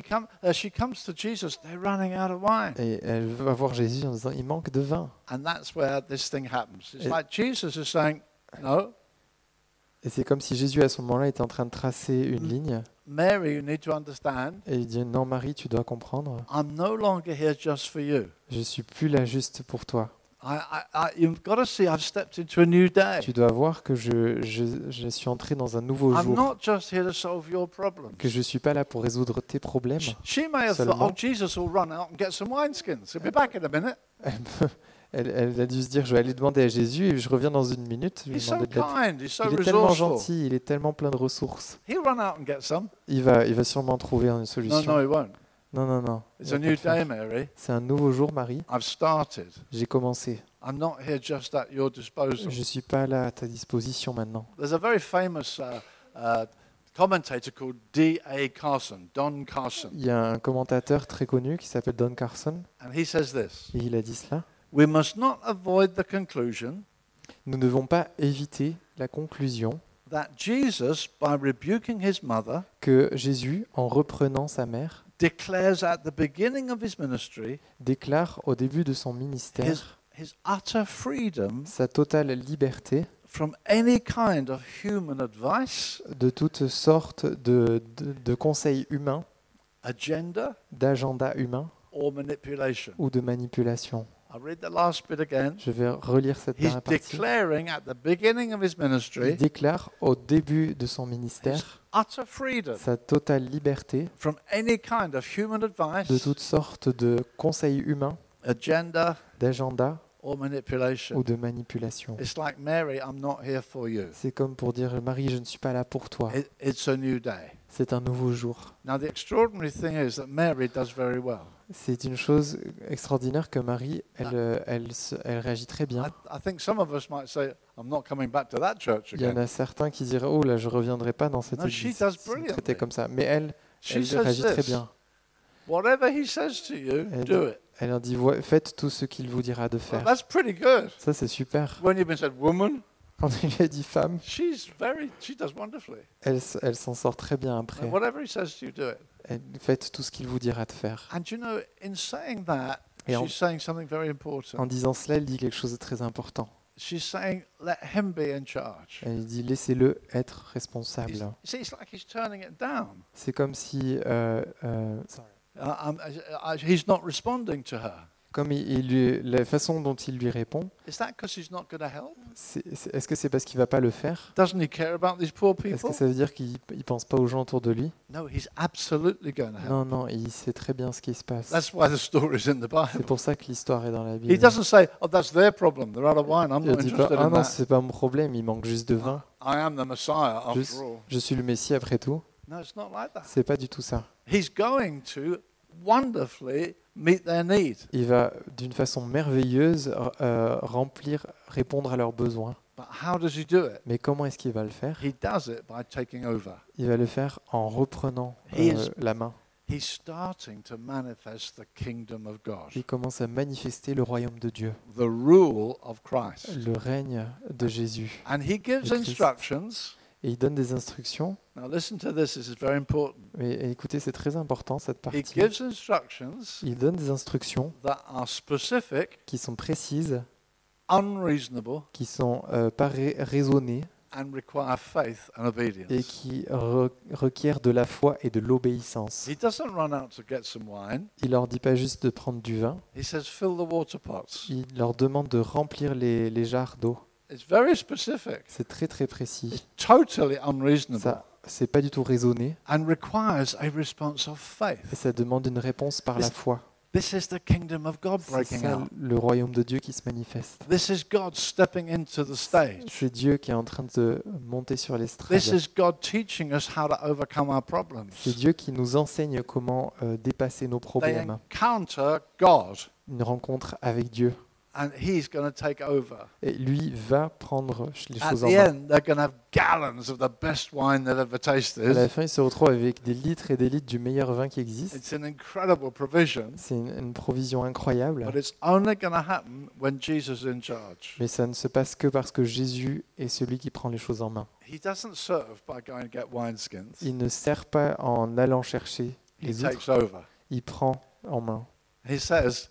comes to Jesus. They're running out of wine. Et elle va voir Jésus en disant, il manque de vin. And that's where this thing happens. It's Et- like Jesus is saying, no, Et c'est comme si Jésus à ce moment-là était en train de tracer une ligne. Mary, you need to understand, Et il dit, non Marie, tu dois comprendre, I'm no longer here just for you. je suis plus là juste pour toi. You've got to see I've stepped into a new day. Tu dois voir que je suis entré dans un nouveau I'm jour, not just here to solve your problems. que je ne suis pas là pour résoudre tes problèmes. She may have thought, Seulement. oh, Jesus will run out and get some wineskins. He'll be back in a minute. Elle a dû se dire, je vais aller demander à Jésus et je reviens dans une minute. Je vais He's so demander de l'aide. kind. He's so Il est tellement resourceful. gentil, il est tellement plein de ressources. He'll run out and get some. Il va sûrement trouver une No, solution. no, he won't. Non, non, non. il It's va a pas new le faire. day, Mary. C'est un nouveau jour, Marie. I've started. J'ai commencé. I'm not here just at your disposal. Je ne suis pas là à ta disposition maintenant. There's a very famous commentator called D.A. Carson, Don Carson, Il y a un commentateur très connu qui s'appelle Don Carson and he says this: et il a dit cela. we must not avoid the conclusion Nous ne devons pas éviter la conclusion that Jesus, by rebuking his mother, que Jésus, en reprenant sa mère, declares at the beginning of his ministry déclare au début de son ministère his utter freedom sa totale liberté from any kind of human advice, de toutes sortes de conseils humains, agenda, d'agenda humain or manipulation. ou de manipulation. I'll read the last bit again. Je vais relire cette He's dernière partie. declaring at the beginning of his Il ministry déclare au début de son ministère his utter freedom sa totale liberté from any kind of human de advice, toutes sortes de conseils humains, agenda, d'agenda or manipulation. ou de manipulation. It's like, Mary, I'm not here for you. C'est comme pour dire, Marie, je ne suis pas là pour toi. It's a new day. C'est un nouveau jour. Now, the extraordinary thing is that Mary does very well. C'est une chose extraordinaire que Marie, elle réagit très bien. I think some of us might say, I'm not coming back to that church Il y en again. a certains qui diraient, oh là, je ne reviendrai pas dans cette No, she église. does Si on me traitait brilliantly. comme ça. Mais elle She says réagit très this: bien. whatever he says to you, Elle do dit- it. Elle leur dit, faites tout ce qu'il vous dira de Well, faire. that's pretty good. Ça, c'est super. When you've been said woman, Quand il lui a dit femme, she does wonderfully. elle s'en sort très bien And après. whatever he says to you, do it. Faites tout ce qu'il vous dira de faire. And you know, in saying that, Et en- she's saying something very important. En disant cela, elle dit quelque chose de très important. She's saying, let him be in charge. Elle dit, laissez-le être He's, responsable. you see, it's like he's turning it down. C'est comme si, He's not responding to her. comme la façon dont il lui répond, Is that because he's not going to help? est-ce que c'est parce qu'il va pas le faire? Doesn't he care about these poor Est-ce people? que ça veut dire qu'il ne pense pas aux gens autour de lui? No, he's absolutely going to help. Non, non, il sait très bien ce qui se passe. That's why the story's in the C'est Bible. pour ça que l'histoire est dans la He Bible. doesn't say, oh, that's their problem. They're out of wine. I'm Il not ne dit pas, interested ah in non, that. c'est pas mon problème, il manque juste de vin. I am the Messiah, Je, after all. je suis le Messie après tout. No, it's not like that. C'est pas du tout ça. He's going to wonderfully meet their need. Il va d'une façon merveilleuse répondre à leurs besoins. But how does he do it? Mais comment est-ce qu'il va le faire? He does it by taking over. Il va le faire en reprenant He is- la main. He's starting to manifest the kingdom of God, Il commence à manifester le royaume de Dieu, the rule of Christ. le règne de Jésus. And he gives Le Christ. instructions. Et il donne des instructions. Now listen to this is very important. Et écoutez, c'est très important cette He partie. gives instructions Il donne des instructions that are specific, qui sont précises, unreasonable, qui sont pas raisonnées and require faith and et obedience. qui requièrent de la foi et de l'obéissance. He doesn't run out to get some wine. Il leur dit pas juste de prendre du vin, He says, fill the water pots. il leur demande de remplir les jarres d'eau. It's very specific. C'est très très précis. It's totally unreasonable Ça, c'est pas du tout raisonné and requires a response of faith. et ça demande une réponse par la foi. This is the kingdom of God C'est breaking ça out. le royaume de Dieu qui se manifeste. This is God stepping into the stage. C'est Dieu qui est en train de monter sur l'estrade. This is God teaching us how to overcome our problems. C'est Dieu qui nous enseigne comment dépasser nos They problèmes. encounter God, Une rencontre avec Dieu. and He's going to take over. Et lui va prendre les At choses the en main. end, they're going to have gallons of the best wine they've ever À la tasted. fin, il se retrouve avec des litres et des litres du meilleur vin qui existe. It's an incredible provision, C'est une provision incroyable. but it's only going to happen when Jesus is in charge. Mais ça ne se passe que parce que Jésus est celui qui prend les choses en main. He doesn't serve by going to get wineskins. Il ne sert pas en allant chercher He les takes autres. over. Il prend en main. He says,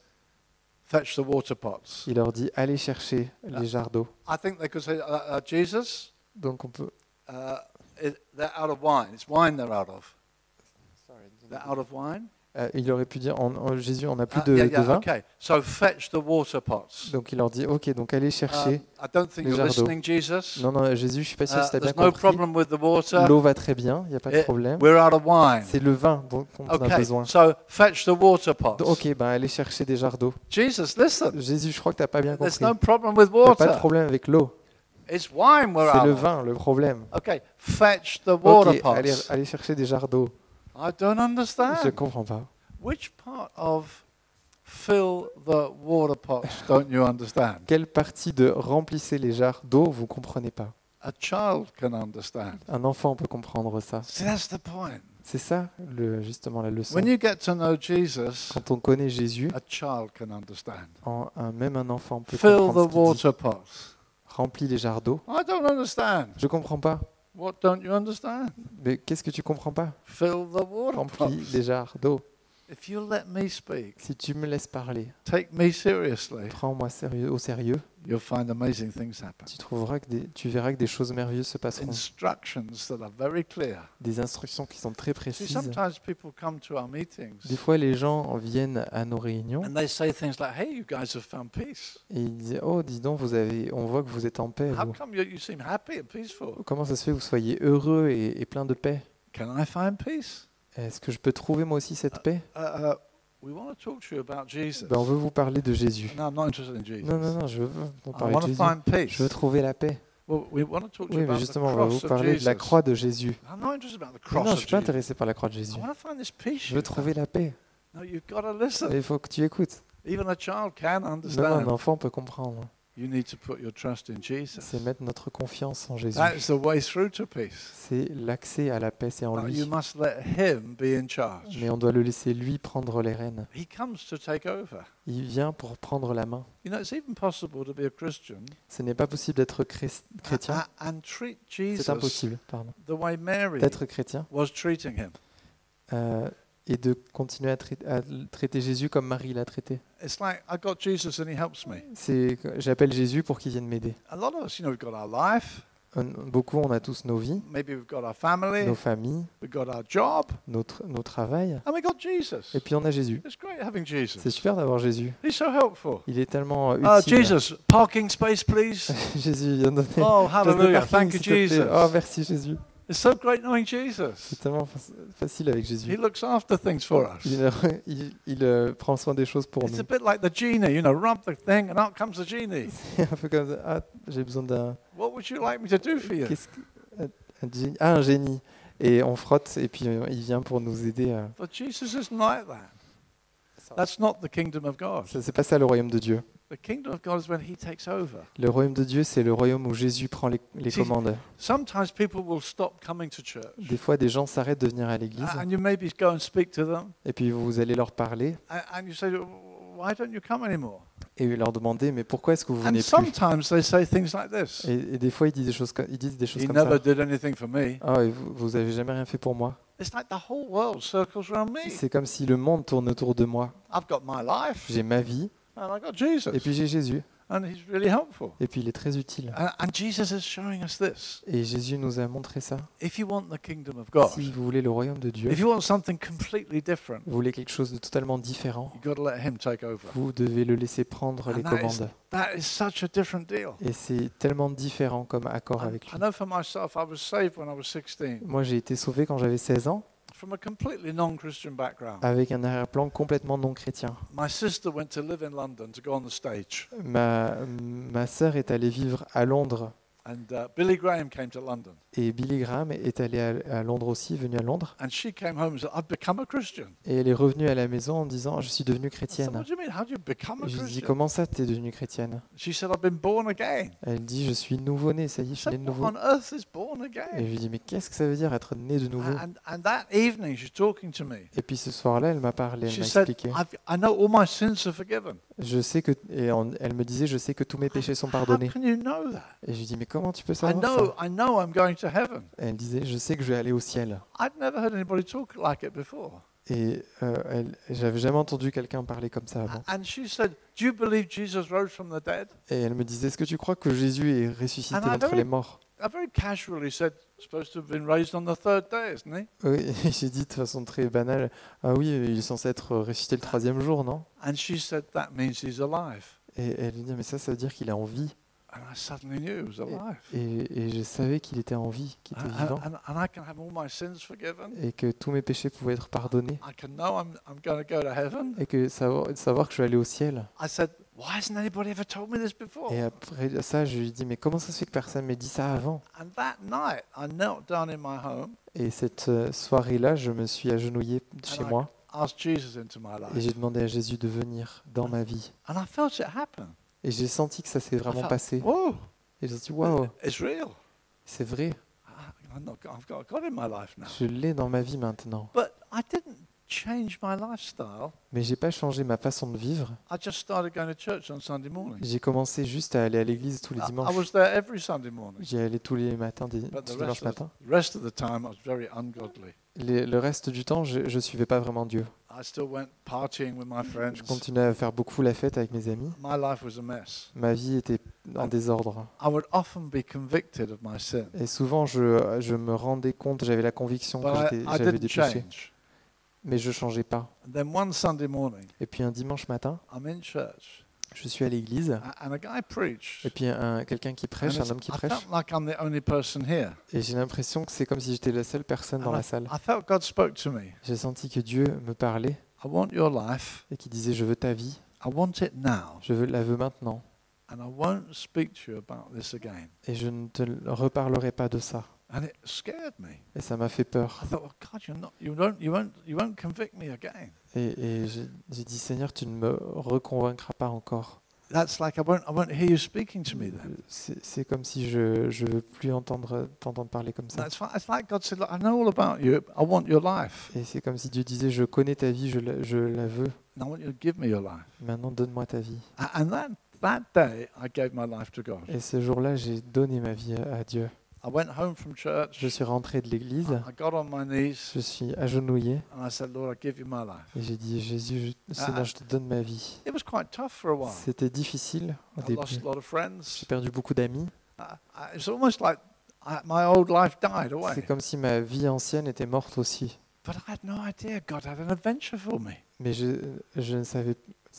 fetch the water pots. Il leur dit allez chercher les jarres d'eau. I think they could say, Jesus, Donc on peut. they're out of wine. It's wine they're out of. They're out of wine. Il aurait pu dire, Jésus, on n'a plus de Yeah, vin. okay. So fetch the water pots. Donc il leur dit, ok, donc allez chercher. I don't think les you're jars d'eau. listening, Jesus. Non, non, Jésus, je suis pas sûr si tu as bien There's no compris. problem with the water. L'eau va très bien, il n'y a pas de problème. We're out of wine. C'est le vin dont on a Okay, besoin. so fetch the water pots. Ok, ben allez chercher des jars d'eau. Jesus, listen. Jésus, je crois que tu n'as pas bien There's compris. no problem with Il n'y a pas de water. problème avec l'eau. It's wine we're C'est out le of. vin, le problème. Okay, fetch the water Ok, allez, pots. allez chercher des jars d'eau. I don't Je understand. comprends pas. Which part of fill the water pots don't you understand? Quelle partie de remplissez les jars d'eau vous comprenez pas? A child can understand. Un enfant peut comprendre ça. See, that's the point. C'est ça, justement, la leçon. When you get to know Jesus, Quand on connaît Jésus, a child can understand. même un enfant peut Fill comprendre the ce qu'il dit. water pots. Remplis les jars d'eau. I don't understand. Je comprends pas. What don't you understand? Mais qu'est-ce que tu comprends pas? Fill the water Remplis pots. les jars d'eau. If you let me speak, Si tu me laisses parler, take me seriously, prends-moi au sérieux, you'll find amazing things happen. tu verras que des choses merveilleuses se passeront. Instructions that are very clear. Des instructions qui sont très See, précises. sometimes people come to our meetings Des fois, les gens viennent à nos réunions and they say things like, "Hey, you guys have found peace. et ils disent, oh, dis donc, on voit que vous êtes en paix. How Vous. come you seem happy and peaceful? Comment ça se fait que vous soyez heureux et plein de paix? Can I find peace?" Est-ce que je peux trouver moi aussi cette paix? We want to talk to you about Jesus. On veut vous parler de Jésus. No, I'm not interested in Jesus. Non, je veux vous I parler want de to Jésus. find peace. Je veux trouver la paix. Well, we want to talk to Oui, you mais about the justement, on va vous cross of parler de la Jesus. croix de Jésus. I'm not interested about the Non, cross je of suis pas Jesus. intéressé par la croix de Jésus. I want to find this peace. Je veux trouver la paix. No, you've got to listen. Il faut que tu écoutes. Even a child can Même un understand. enfant peut comprendre. You need to put your trust in Jesus. C'est mettre notre confiance en Jésus. That is the way through to peace. C'est l'accès à la paix, c'est en But you lui. must let Him be in charge. Mais on doit le laisser lui prendre les rênes. He comes to take over. Il vient pour prendre la main. You know, it's even possible to be a Christian Ce n'est pas possible d'être chrétien. and treat C'est Jesus impossible, pardon. the way Mary D'être chrétien was treating him. et de continuer à traiter Jésus comme Marie l'a traité. It's like I got Jesus and He helps me. J'appelle Jésus pour qu'il vienne m'aider. A lot of us, we've got our life. Beaucoup, on a tous nos vies, Maybe we've got our family. nos familles, We've got our job. nos travails. And we got Jesus. Et puis on a Jésus. It's great having Jesus. C'est super d'avoir Jésus. He's so helpful. Il est tellement utile. Jesus, parking space, please. Jésus, viens donner. Oh, place de hallelujah. parking, Thank you, s'il te plaît. Jesus. Oh, merci Jésus. It's so great knowing Jesus. C'est tellement facile avec He Jésus. looks after things for us. Il prend soin des choses pour It's nous. a bit like the genie, rub the thing and out comes the genie. C'est un peu comme ça. Ah, j'ai besoin d'un. What would you like me to do for you? Un génie. Et on frotte et puis il vient pour nous aider. But Jesus isn't like that. That's not the kingdom of God. C'est pas ça le royaume de Dieu. The kingdom of God is when He takes over. Le royaume de Dieu, c'est le royaume où Jésus prend les commandes. Sometimes people will stop coming to church. Des fois, des gens s'arrêtent de venir à l'église And you maybe go and speak to them. et puis vous allez leur parler And you say, why don't you come anymore? et leur demander mais pourquoi est-ce que vous And venez plus? sometimes they say things like this. Et des fois, ils disent des choses He comme never ça. did anything for me. Ah, et vous avez jamais rien fait pour moi. It's like the whole world circles around me. C'est comme si le monde tourne autour de moi. I've got my life J'ai ma vie and I got Jesus. et puis j'ai Jésus. And He's really helpful. Et puis il est très utile. And Jesus is showing us this. Et Jésus nous a montré ça. If you want the kingdom of God, Si vous voulez le royaume de Dieu, if you want something completely different, vous voulez quelque chose de totalement différent, you've got to let Him take over. vous devez le laisser prendre les And that commandes. That is such a different deal. Et c'est tellement différent comme accord avec I lui. know for myself, I was saved when I was 16 Moi, j'ai été sauvé quand j'avais 16 ans, from a completely non-Christian background. avec un arrière-plan complètement non chrétien. My sister went to live in London to go on the stage. Ma sœur est allée vivre à Londres And Billy Graham came to London. et Billy Graham est allé à Londres aussi, venu à Londres. And she came home and said, I've become a Christian. Et elle est revenue à la maison en disant « Je suis devenue I said, chrétienne what do you mean? How do you become ». a Et je lui dis Christian? « Comment ça, tu es devenue chrétienne ?» She said, I've been born again. Elle dit « Je suis nouveau-né, ça y est, I je suis né said, de what nouveau. on earth is born » Et again? je lui dis « Mais qu'est-ce que ça veut dire être né de nouveau ?» And that evening, she's talking to me. Et puis ce soir-là, elle m'a parlé, elle She m'a said, expliqué. I know all my sins are forgiven. Je sais que, elle me disait « Je sais que tous mes péchés sont How pardonnés. can you know that? » Et je lui dis « Mais comment tu peux I savoir ça ?» know I'm going to heaven. Et elle disait « Je sais que je vais aller au ciel. » I'd never heard anybody talk like it before. Et j'avais jamais entendu quelqu'un parler comme ça avant. And she said, do you believe Jesus rose from the dead? Et elle me disait, est-ce que tu crois que Jésus est ressuscité And I d'entre very- les morts? I very casually said, supposed to have been raised on the third day, isn't he? Oui, j'ai dit de façon très banale, ah oui, il est censé être ressuscité le troisième jour, non? And she said, that means he's alive. Et elle lui dit, mais ça veut dire qu'il est en vie. And I suddenly knew he was alive. Et je savais qu'il était en vie, qu'il était vivant, And I can have all my sins forgiven. et que tous mes péchés pouvaient être pardonnés, I can know I'm going to go to heaven. et que savoir que je vais aller au ciel. I said, why hasn't anybody ever told me this before? Et après ça, je lui dis, mais comment ça se fait que personne ne m'ait dit ça avant? And that night, I knelt down in my home, Et cette soirée-là, je me suis agenouillé chez moi, asked Jesus into my et life. j'ai demandé à Jésus de venir dans ma vie. And I felt it happen. Et j'ai senti que ça s'est I vraiment felt, passé. whoa, Et j'ai dit, waouh, it's real. c'est vrai, I've got God in my life now. je l'ai dans ma vie maintenant. But I didn't change my lifestyle. Mais j'ai pas changé ma façon de vivre. I just started going to church on Sunday morning. J'ai commencé juste à aller à l'église tous les I dimanches. was there every Sunday morning. J'y allais tous les matins, But tous les dimanches matins. the rest of the time, I was very ungodly. Le reste du temps, je ne suivais pas vraiment Dieu. I still went partying with my Je friends. continuais à faire beaucoup la fête avec mes amis. My life was a mess. Ma vie était en désordre. I would often be convicted of my sin. Et souvent, je me rendais compte, j'avais la conviction que But I j'avais didn't des péchés. change. Mais je ne changeais pas. And then one Sunday morning, Et puis un dimanche matin, I'm in church, je suis à l'église. and a guy preached. Et puis quelqu'un qui prêche, And un homme qui I prêche. felt like I'm the only person here. Et j'ai l'impression que c'est comme si j'étais la seule personne dans And la salle. I felt God spoke to me. J'ai senti que Dieu me parlait I want your life. et qui disait, je veux ta vie, I want it now. la veux maintenant. And I won't speak to you about this again. Et je ne te reparlerai pas de ça. And it scared me. Et ça m'a fait peur. I thought, well, God, you won't convict me again. Et j'ai dit, Seigneur, tu ne me reconvaincras pas encore. That's like I won't hear you speaking to me then. C'est comme si je ne veux plus t'entendre parler comme ça. It's like God said, look, I know all about you. I want your life. Et c'est comme si Dieu disait, je connais ta vie, je la veux. And I want you to give me your life. Maintenant, donne-moi ta vie. And that day, I gave my life to God. Et ce jour-là, j'ai donné ma vie à Dieu. I went home from church. Je suis rentré de l'église, I got on my knees je suis agenouillé and I said, Lord, I give you my life. et j'ai dit, Jésus, Seigneur, je te donne ma vie. It was quite tough for a while. C'était difficile au I début. lost a lot of friends. J'ai perdu beaucoup d'amis. It's almost like my old life died C'est away. comme si ma vie ancienne était morte aussi. But I had no idea God had an adventure for me. Mais je ne savais,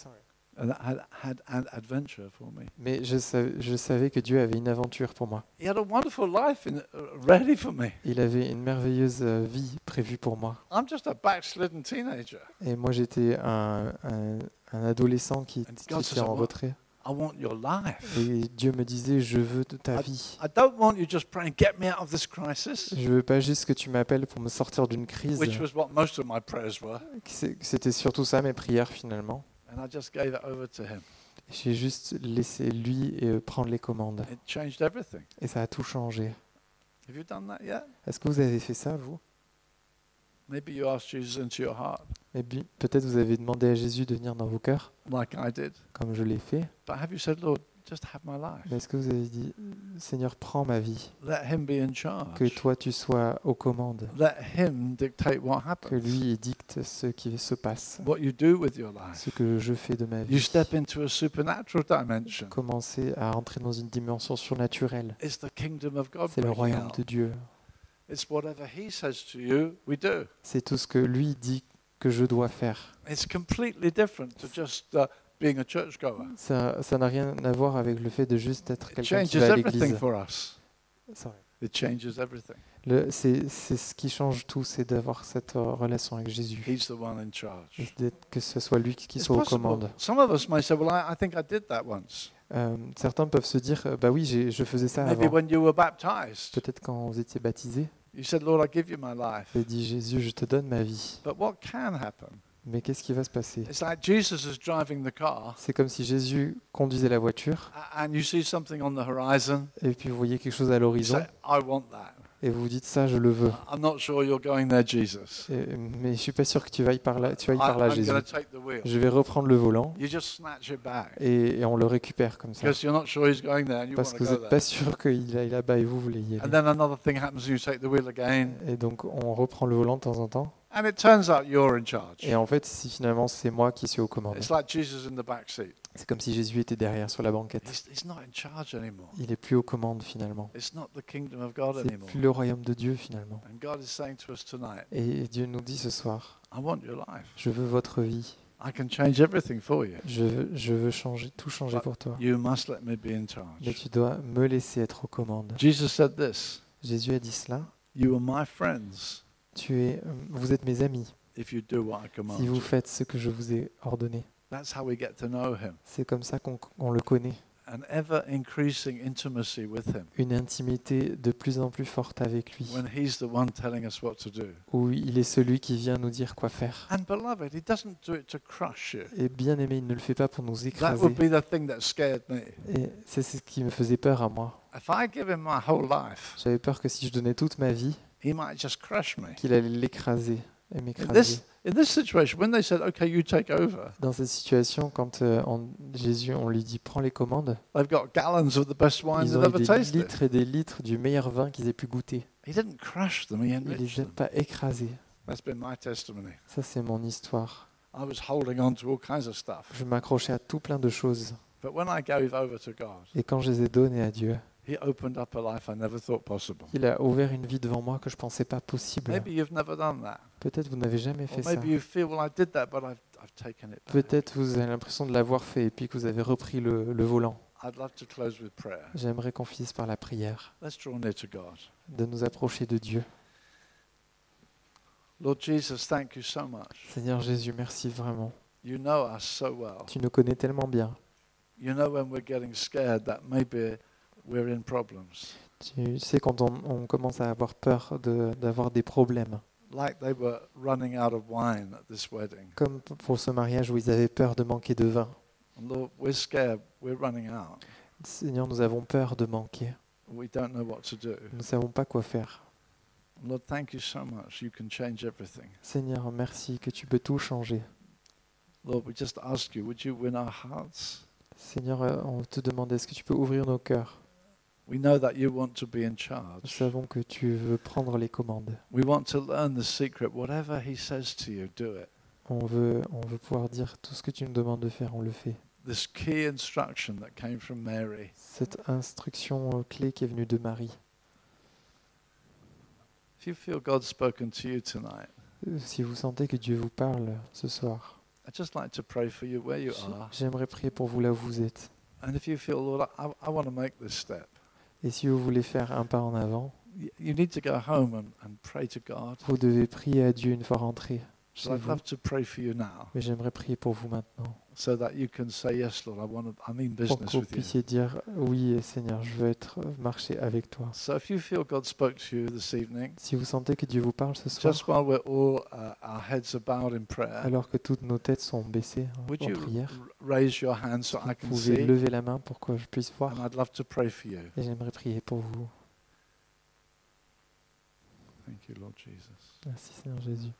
Had an adventure for me. mais je savais que Dieu avait une aventure pour moi. He had a wonderful life ready for me. Il avait une merveilleuse vie prévue pour moi. I'm just a backslidden teenager. Et moi, j'étais un adolescent qui God était says, en retrait. I want your life. Et Dieu me disait, je veux de ta vie. I don't want you just praying, get me out of this crisis, Je veux pas juste que tu m'appelles pour me sortir d'une crise. which was what most of my prayers were. C'était surtout ça mes prières finalement. And I just gave it over to him. J'ai juste laissé lui prendre les commandes. It changed everything. Et ça a tout changé. Have you done that yet? Est-ce que vous avez fait ça, vous? Maybe you asked Jesus into your heart, Et puis, peut-être vous avez demandé à Jésus de venir dans vos cœurs, like I did. comme je l'ai fait. But have you said, Lord, just have my life? Mais est-ce que vous avez dit, Seigneur, prends ma vie, Let him be in charge. que toi tu sois aux commandes, Let him dictate what que happens, lui il dicte ce qui se passe, what you do with your life. ce que je fais de ma You vie. step into a supernatural dimension. Commencer à rentrer dans une dimension surnaturelle. It's the kingdom of God C'est le breaking royaume out. de Dieu. It's whatever he says to you, we do. C'est tout ce que lui dit que je dois faire. It's completely different to just being a churchgoer. Ça n'a rien à voir avec le fait de juste être It quelqu'un qui changes va à everything l'église. for us. Sorry. It changes everything. C'est ce qui change tout, c'est d'avoir cette relation avec Jésus. He's the one in charge. Et que ce soit lui qui It's soit aux possible. commandes. Some of us may say, well, I think I did that once. Certains peuvent se dire, bah oui, je faisais ça Maybe avant. when you were baptized, Peut-être quand vous étiez baptisé, you said, Lord, I give you my life. vous avez dit, Jésus, je te donne ma vie. But what can happen? Mais qu'est-ce qui va se passer? It's like Jesus is driving the car, C'est comme si Jésus conduisait la voiture, and you see something on the horizon. et puis vous voyez quelque chose à You l'horizon, say, I want that. et vous vous dites, ça, je le veux. I'm not sure you're going there, Jesus. Mais je suis pas sûr que tu ailles par là, I'm Jésus. going to take the wheel. Je vais reprendre le volant, You just snatch it back et on le récupère comme ça. because you're not sure he's going there and you Parce want que to vous go n'êtes there. pas sûr qu'il aille là-bas et vous voulez y And aller. then another thing happens, you take the wheel again, Et donc on reprend le volant de temps en temps. and it turns out you're in charge. Et en fait, si finalement c'est moi qui suis aux commandes. It's like Jesus in the back seat. C'est comme si Jésus était derrière sur la banquette. He's not in charge anymore. Il est plus aux commandes finalement. It's not the kingdom of God C'est anymore. plus le royaume de Dieu finalement. And God is saying to us tonight, Et Dieu nous dit ce soir, I want your life. je veux votre vie. I can change everything for you. Je veux changer, tout changer pour toi. You must let me be in Mais charge. tu dois me laisser être aux commandes. Jesus said this, Jésus a dit cela. you are my friends Vous êtes mes amis if you do what I command si vous you. faites ce que je vous ai ordonné. That's how we get to know him. C'est comme ça qu'on le connaît. An ever increasing intimacy with him. Une intimité de plus en plus forte avec lui. When he's the one telling us what to do. Où il est celui qui vient nous dire quoi faire. And beloved, he doesn't do it to crush you. Et bien aimé, il ne le fait pas pour nous That écraser. would be the thing that scared me. Et c'est ce qui me faisait peur à moi. If I give him my whole life, J'avais peur que si je donnais toute ma vie, he might just crush me. qu'il allait l'écraser et In m'écraser. in this situation, when they said, okay, you take over, Dans cette situation, quand Jésus, on lui dit prends les commandes, they've got gallons of the best wine ils they've ont eu ever des tasted. litres et des litres du meilleur vin qu'ils aient pu goûter. He didn't crush them, he Il enriched les a them. pas écrasés. That's been my testimony. Ça, c'est mon histoire. I was holding on to all kinds of stuff. Je m'accrochais à tout plein de choses. But when I gave over to God, Et quand je les ai données à Dieu, he opened up a life I never thought possible. il a ouvert une vie devant moi que je ne pensais pas possible. Maybe you've never done that. Peut-être vous n'avez jamais Or fait ça. maybe you feel, well, I did that, but I've taken it back. Peut-être vous avez l'impression de l'avoir fait et puis que vous avez repris le volant. I'd love to close with prayer. J'aimerais qu'on finisse par la prière, Let's draw near to God. de nous approcher de Dieu. Lord Jesus, thank you so much. Seigneur Jésus, merci vraiment. You know us so well. Tu nous connais tellement bien. You know when we're getting scared that maybe we're in problems. Tu sais quand on commence à avoir peur d'avoir des problèmes. Like they were running out of wine at this wedding. Comme pour ce mariage où ils avaient peur de manquer de vin. And Lord, we're scared, we're running out. Seigneur, nous avons peur de manquer. We don't know what to do. Nous ne savons pas quoi faire. Lord, thank you so much. You can change everything. Seigneur, merci que tu peux tout changer. Lord, we just ask you, would you win our hearts? Seigneur, on te demande, est-ce que tu peux ouvrir nos cœurs? We know that you want to be in Nous charge. savons que tu veux prendre les commandes. We want to learn the secret. Whatever he says to you, do it. On veut pouvoir dire tout ce que tu nous demandes de faire, on le fait. This key instruction that came from Mary. Cette instruction clé qui est venue de Marie. If you feel God's spoken to you tonight, Si vous sentez que Dieu vous parle ce soir, I'd just like to pray for you where you are. j'aimerais prier pour vous là où vous êtes. And if you feel, Lord, I want to make this step, Et si vous voulez faire un pas en avant, you need to go home and pray to God. vous devez prier à Dieu une fois rentré So chez I'd vous. love to pray for you now, Mais j'aimerais prier pour vous maintenant, so that you can say, yes, Lord, I mean pour business que vous with you. puissiez dire oui Seigneur, je veux marcher avec toi. So if you feel God spoke to you this evening, Si vous sentez que Dieu vous parle ce soir, just while we're all, our heads are bowed in prayer, alors que toutes nos têtes sont baissées would en you prière, raise your hand so I vous can pouvez see? lever la main pour que je puisse voir. And I'd love to pray for you. Et j'aimerais prier pour vous. Thank you, Lord Jesus. Merci Seigneur Jésus.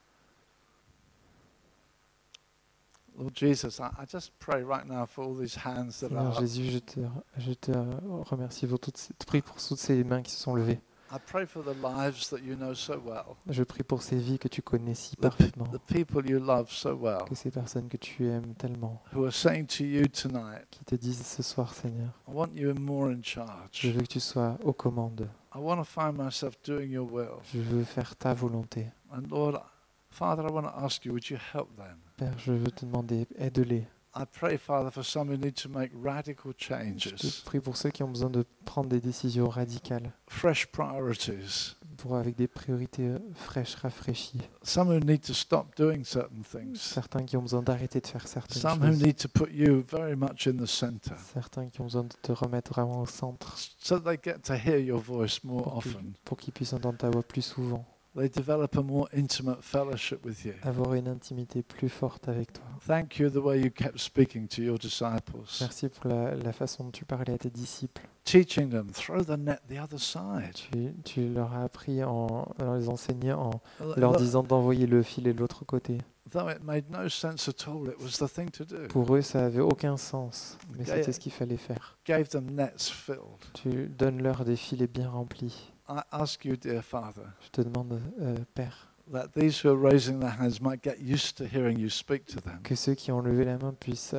Lord Jesus, I just pray right now for all these hands that Seigneur are. Jésus, je te remercie pour prie pour toutes ces mains qui se sont levées. I pray for the lives that you know so well, Je prie pour ces vies que tu connais si the parfaitement, people you love so well, que ces personnes que tu aimes tellement, who are saying to you tonight, qui te disent ce soir Seigneur, I want you more in je charge. veux que tu sois aux commandes, I want to find myself doing your will. je veux faire ta volonté. And Lord, Father, I want to ask you, would you help them? Père, je veux te demander, aide-les. I pray, Father, for some who need to make radical Je changes, te prie pour ceux qui ont besoin de prendre des décisions radicales, fresh priorities, avec des priorités fraîches, rafraîchies. some who need to stop doing certain things, Certains qui ont besoin d'arrêter de faire certaines some who choses. need to put you very much in the center, Certains qui ont besoin de te remettre vraiment au centre so they get to hear your voice more often. pour qu'ils puissent entendre ta voix plus souvent, They develop a more intimate fellowship with you. avoir une intimité plus forte avec toi. Thank you the way you kept speaking to your disciples, Merci pour la façon dont tu parlais à tes disciples. teaching them, throw the net the other side. Tu leur as appris en les enseignant, en Though leur disant d'envoyer le filet de l'autre côté. it made no sense at all, it was the thing to do. Pour eux, ça avait aucun sens, mais Yeah. c'était ce qu'il fallait faire. Gave them nets filled. Tu donnes-leur des filets bien remplis. I ask you, dear Father, Je te demande, Père, that these who are raising their hands might get used to hearing you speak to them. Que ceux qui ont levé la main puissent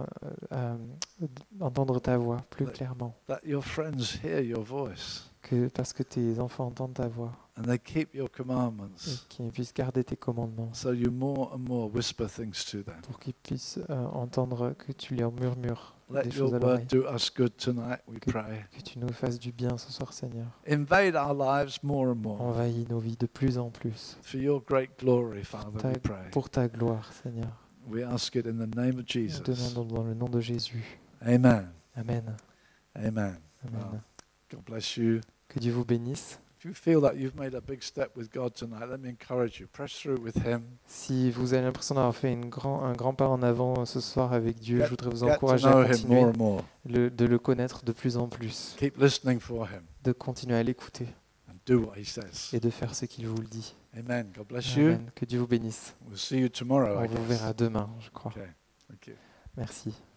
entendre ta voix plus Ouais. clairement. That your friends hear your voice Parce que tes enfants entendent ta voix and they keep your et commandments. qu'ils puissent garder tes commandements So you more and more whisper things to them. pour qu'ils puissent entendre que tu leur murmures Let des your choses à word l'oreille. do us good tonight, we Que- pray. Que tu nous fasses du bien ce soir, Seigneur. Invade our lives more and more. Envahis nos vies de plus en plus. For your great glory, Father, Ta- we pray. Pour ta gloire, Seigneur. We ask it in the name of Nous Jesus. demandons dans le nom de Jésus. Amen. Amen. Amen. Amen. Wow. God bless you. Que Dieu vous bénisse. If you feel that you've made a big step with God tonight, let me encourage you. Press through with Him. Si vous avez l'impression d'avoir fait un grand pas en avant ce soir avec Dieu, je voudrais vous Get to encourager know à Him continuer more and more. de le connaître de plus en plus, Keep listening for Him de continuer à l'écouter and do what He says. et de faire ce qu'il vous le dit. Amen. God bless you. Amen. Que Dieu vous bénisse. We'll see you tomorrow. On I vous guess. verra demain, je crois. Okay. Thank you. Merci.